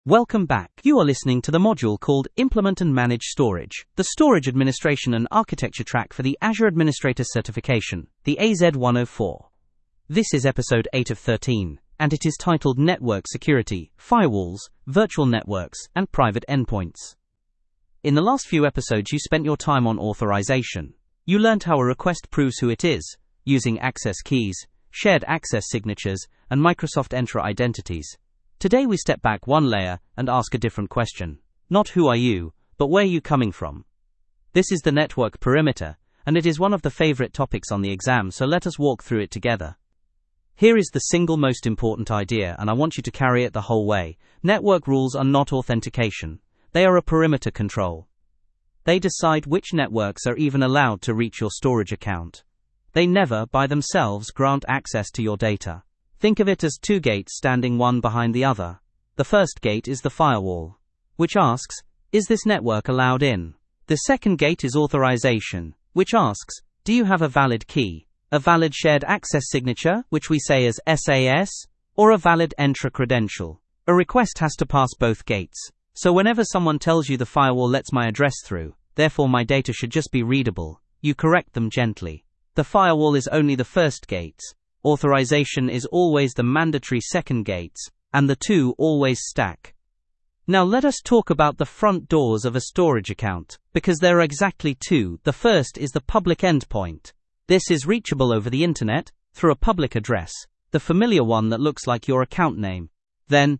Welcome back. You are listening to the module called Implement and Manage Storage, the Storage Administration and Architecture track for the Azure Administrator Certification, the AZ-104. This is episode 8 of 13, and it is titled Network Security, Firewalls, Virtual Networks, and Private Endpoints. In the last few episodes you spent your time on authorization. You learned how a request proves who it is, using access keys, shared access signatures, and Microsoft Entra identities. Today we step back one layer and ask a different question. Not who are you, but where are you coming from? This is the network perimeter, and it is one of the favorite topics on the exam, so let us walk through it together. Here is the single most important idea, and I want you to carry it the whole way. Network rules are not authentication. They are a perimeter control. They decide which networks are even allowed to reach your storage account. They never, by themselves, grant access to your data. Think of it as two gates standing one behind the other. The first gate is the firewall, which asks, is this network allowed in? The second gate is authorization, which asks, do you have a valid key, a valid shared access signature, which we say as SAS, or a valid Entra credential? A request has to pass both gates. So whenever someone tells you the firewall lets my address through, therefore my data should just be readable, you correct them gently. The firewall is only the first gate. Authorization is always the mandatory second gates, and the two always stack. Now let us talk about the front doors of a storage account, because there are exactly two. The first is the public endpoint. This is reachable over the internet, through a public address, the familiar one that looks like your account name. Then,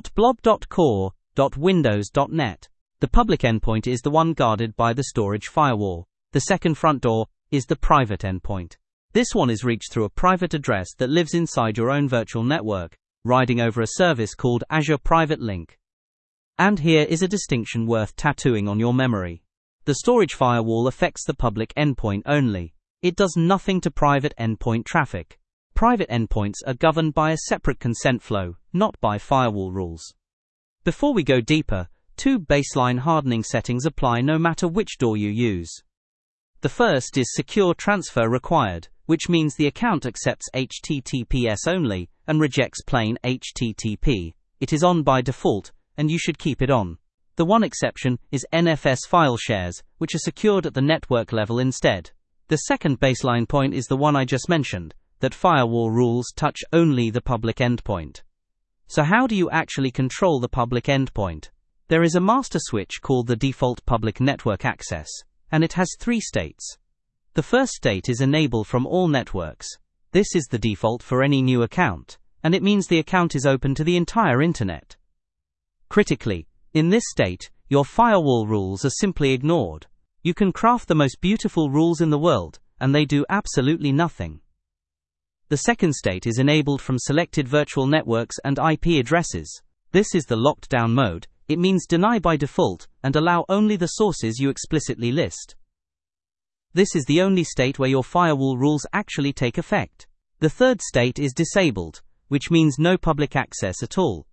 .blob.core.windows.net. The public endpoint is the one guarded by the storage firewall. The second front door is the private endpoint. This one is reached through a private address that lives inside your own virtual network, riding over a service called Azure Private Link. And here is a distinction worth tattooing on your memory. The storage firewall affects the public endpoint only. It does nothing to private endpoint traffic. Private endpoints are governed by a separate consent flow, not by firewall rules. Before we go deeper, two baseline hardening settings apply no matter which door you use. The first is secure transfer required, which means the account accepts HTTPS only and rejects plain HTTP. It is on by default, and you should keep it on. The one exception is NFS file shares, which are secured at the network level instead. The second baseline point is the one I just mentioned, that firewall rules touch only the public endpoint. So how do you actually control the public endpoint? There is a master switch called the default public network access, and it has three states. The first state is enable from all networks. This is the default for any new account, and it means the account is open to the entire internet. Critically, in this state, your firewall rules are simply ignored. You can craft the most beautiful rules in the world, and they do absolutely nothing. The second state is enabled from selected virtual networks and IP addresses. This is the locked down mode. It means deny by default and allow only the sources you explicitly list. This is the only state where your firewall rules actually take effect. The third state is disabled, which means no public access at all.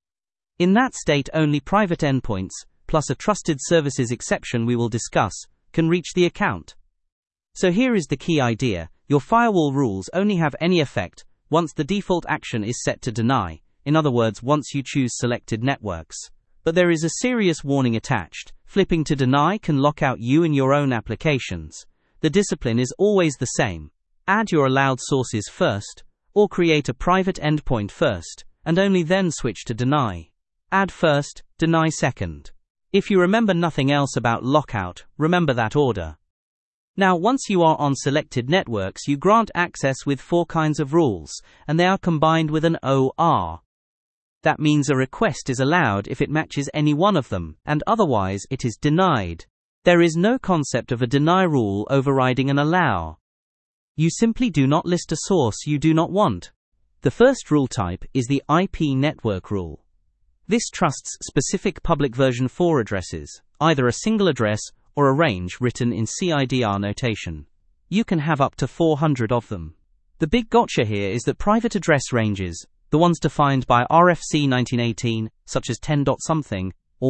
In that state, only private endpoints, plus a trusted services exception we will discuss, can reach the account. So here is the key idea. Your firewall rules only have any effect once the default action is set to deny, in other words, once you choose selected networks. But there is a serious warning attached. Flipping to deny can lock out you and your own applications. The discipline is always the same. Add your allowed sources first, or create a private endpoint first, and only then switch to deny. Add first, deny second. If you remember nothing else about lockout, remember that order. Now, once you are on selected networks, you grant access with four kinds of rules, and they are combined with an OR. That means a request is allowed if it matches any one of them, and otherwise it is denied. There is no concept of a deny rule overriding an allow. You simply do not list a source you do not want. The first rule type is the IP network rule. This trusts specific public version 4 addresses, either a single address or a range written in CIDR notation. You can have up to 400 of them. The big gotcha here is that private address ranges, the ones defined by RFC 1918, such as 10.something or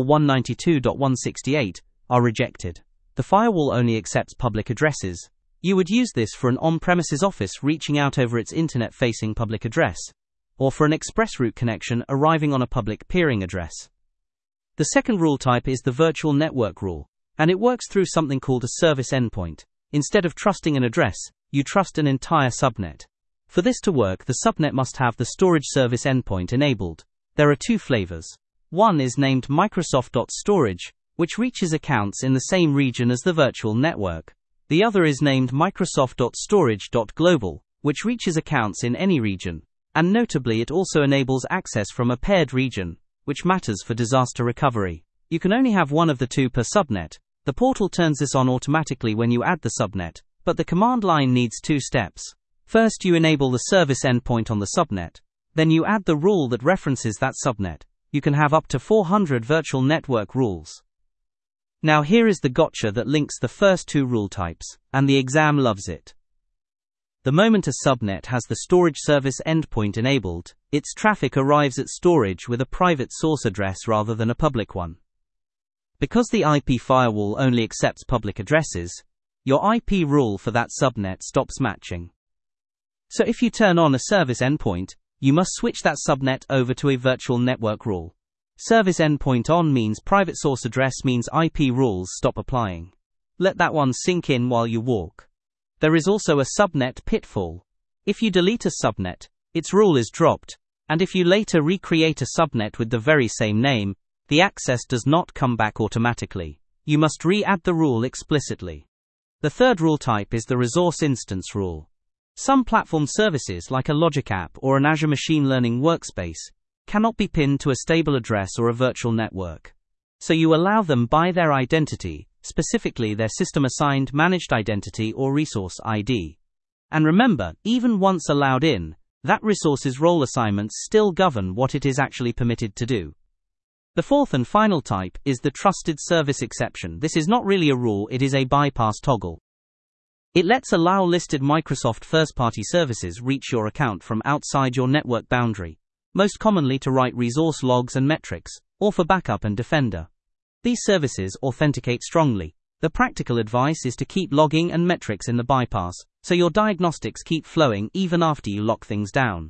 192.168, are rejected. The firewall only accepts public addresses. You would use this for an on-premises office reaching out over its internet-facing public address, or for an express route connection arriving on a public peering address. The second rule type is the virtual network rule, and it works through something called a service endpoint. Instead of trusting an address, you trust an entire subnet. For this to work, the subnet must have the storage service endpoint enabled. There are two flavors. One is named Microsoft.Storage, which reaches accounts in the same region as the virtual network. The other is named Microsoft.Storage.Global, which reaches accounts in any region. And notably, it also enables access from a paired region, which matters for disaster recovery. You can only have one of the two per subnet. The portal turns this on automatically when you add the subnet, but the command line needs two steps. First, you enable the service endpoint on the subnet. Then you add the rule that references that subnet. You can have up to 400 virtual network rules. Now here is the gotcha that links the first two rule types, and the exam loves it. The moment a subnet has the storage service endpoint enabled, its traffic arrives at storage with a private source address rather than a public one. Because the IP firewall only accepts public addresses, your IP rule for that subnet stops matching. So if you turn on a service endpoint, you must switch that subnet over to a virtual network rule. Service endpoint on means private source address means IP rules stop applying. Let that one sink in while you walk. There is also a subnet pitfall. If you delete a subnet, its rule is dropped, and if you later recreate a subnet with the very same name, the access does not come back automatically. You must re-add the rule explicitly. The third rule type is the resource instance rule. Some platform services like a Logic app or an Azure Machine Learning workspace cannot be pinned to a stable address or a virtual network. So you allow them by their identity, specifically their system-assigned managed identity or resource ID. And remember, even once allowed in, that resource's role assignments still govern what it is actually permitted to do. The fourth and final type is the trusted service exception. This is not really a rule, it is a bypass toggle. It lets allow listed Microsoft first-party services reach your account from outside your network boundary, most commonly to write resource logs and metrics, or for backup and Defender. These services authenticate strongly. The practical advice is to keep logging and metrics in the bypass, so your diagnostics keep flowing even after you lock things down.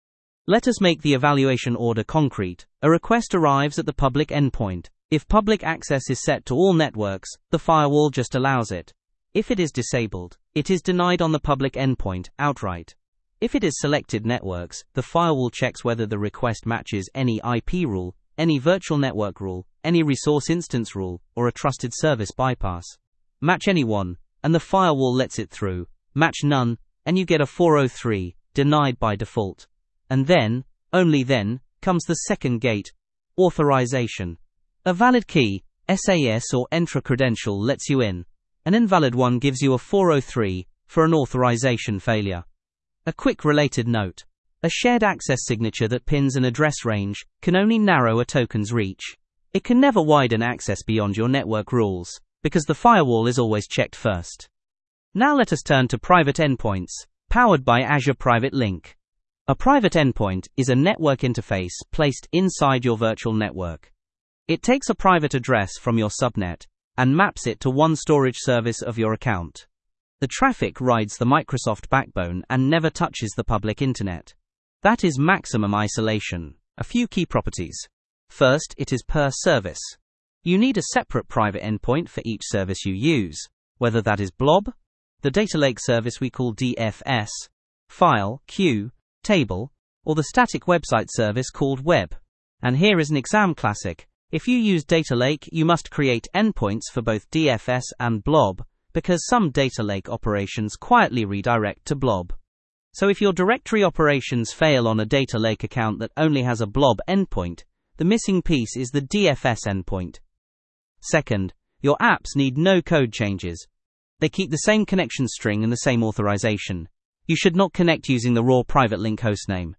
Let us make the evaluation order concrete. A request arrives at the public endpoint. If public access is set to all networks, the firewall just allows it. If it is disabled, it is denied on the public endpoint, outright. If it is selected networks, the firewall checks whether the request matches any IP rule, any virtual network rule, any resource instance rule, or a trusted service bypass. Match any one, and the firewall lets it through. Match none, and you get a 403, denied by default. And then, only then, comes the second gate, authorization. A valid key, SAS or Entra credential lets you in. An invalid one gives you a 403 for an authorization failure. A quick related note. A shared access signature that pins an address range can only narrow a token's reach. It can never widen access beyond your network rules, because the firewall is always checked first. Now let us turn to private endpoints, powered by Azure Private Link. A private endpoint is a network interface placed inside your virtual network. It takes a private address from your subnet and maps it to one storage service of your account. The traffic rides the Microsoft backbone and never touches the public internet. That is maximum isolation. A few key properties. First, it is per service. You need a separate private endpoint for each service you use, whether that is Blob, the data lake service we call DFS, file, queue, table, or the static website service called web. And here is an exam classic. If you use data lake, you must create endpoints for both DFS and Blob, because some data lake operations quietly redirect to Blob. So if your directory operations fail on a data lake account that only has a Blob endpoint, the missing piece is the DFS endpoint. Second, your apps need no code changes. They keep the same connection string and the same authorization. You should not connect using the raw private link hostname.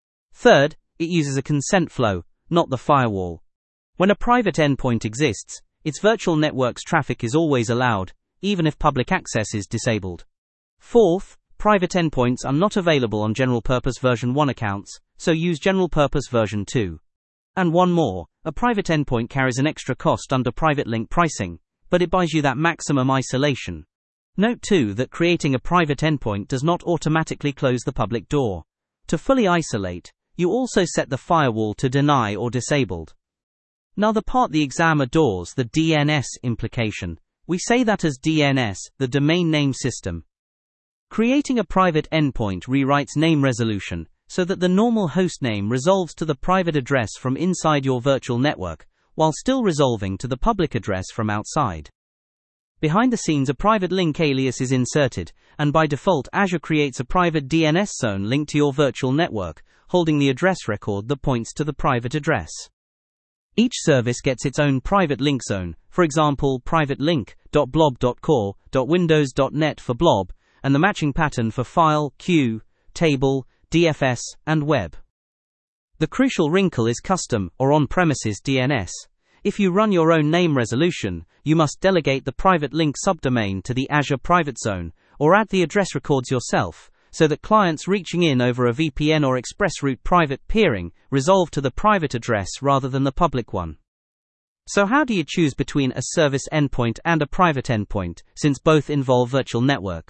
Third, it uses a consent flow, not the firewall. When a private endpoint exists, its virtual network's traffic is always allowed, even if public access is disabled. Fourth, private endpoints are not available on general-purpose version 1 accounts, so use general-purpose version 2. And one more, a private endpoint carries an extra cost under private link pricing, but it buys you that maximum isolation. Note too that creating a private endpoint does not automatically close the public door. To fully isolate, you also set the firewall to deny or disabled. Now the part the exam adores, the DNS implication. We say that as DNS, the domain name system. Creating a private endpoint rewrites name resolution so that the normal host name resolves to the private address from inside your virtual network, while still resolving to the public address from outside. Behind the scenes, a private link alias is inserted, and by default Azure creates a private DNS zone linked to your virtual network, holding the address record that points to the private address. Each service gets its own private link zone, for example private link.blob.core.windows.net for blob, and the matching pattern for file, queue, table, DFS, and web. The crucial wrinkle is custom or on-premises DNS. If you run your own name resolution, you must delegate the private link subdomain to the Azure Private Zone, or add the address records yourself, so that clients reaching in over a VPN or ExpressRoute private peering resolve to the private address rather than the public one. So how do you choose between a service endpoint and a private endpoint, since both involve virtual networks?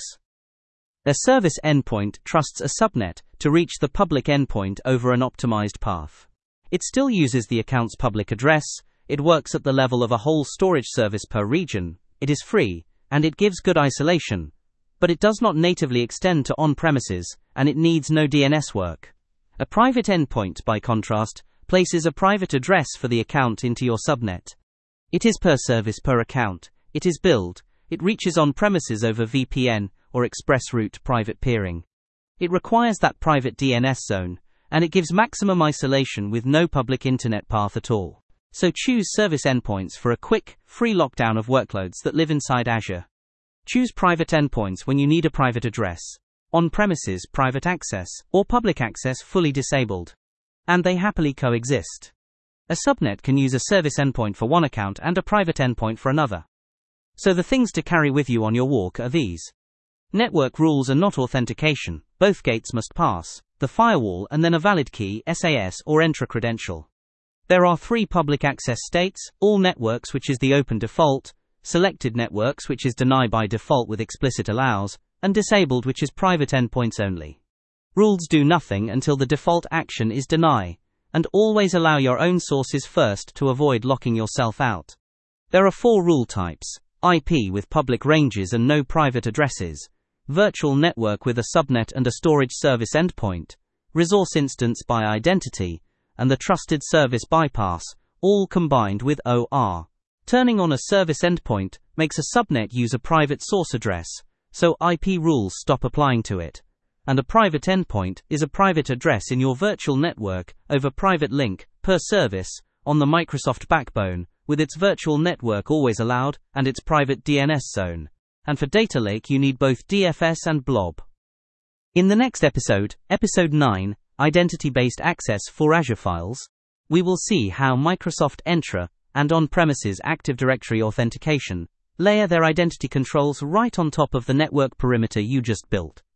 A service endpoint trusts a subnet to reach the public endpoint over an optimized path. It still uses the account's public address, it works at the level of a whole storage service per region, it is free, and it gives good isolation, but it does not natively extend to on-premises, and it needs no DNS work. A private endpoint, by contrast, places a private address for the account into your subnet. It is per service per account, it is billed, it reaches on-premises over VPN or ExpressRoute private peering. It requires that private DNS zone, and it gives maximum isolation with no public internet path at all. So choose service endpoints for a quick, free lockdown of workloads that live inside Azure. Choose private endpoints when you need a private address, on-premises private access, or public access fully disabled. And they happily coexist. A subnet can use a service endpoint for one account and a private endpoint for another. So the things to carry with you on your walk are these. Network rules are not authentication, both gates must pass the firewall and then a valid key, SAS or Entra credential. There are 3 public access states: all networks, which is the open default, selected networks, which is deny by default with explicit allows, and disabled, which is private endpoints only. Rules do nothing until the default action is deny, and always allow your own sources first to avoid locking yourself out. There are 4 rule types: IP with public ranges and no private addresses, virtual network with a subnet and a storage service endpoint, resource instance by identity, and the trusted service bypass, all combined with OR. Turning on a service endpoint makes a subnet use a private source address, so IP rules stop applying to it. And a private endpoint is a private address in your virtual network over private link, per service, on the Microsoft backbone, with its virtual network always allowed, and its private DNS zone. And for data lake you need both DFS and blob. In the next episode, episode 9, Identity-Based Access for Azure Files, we will see how Microsoft Entra and on-premises Active Directory authentication layer their identity controls right on top of the network perimeter you just built.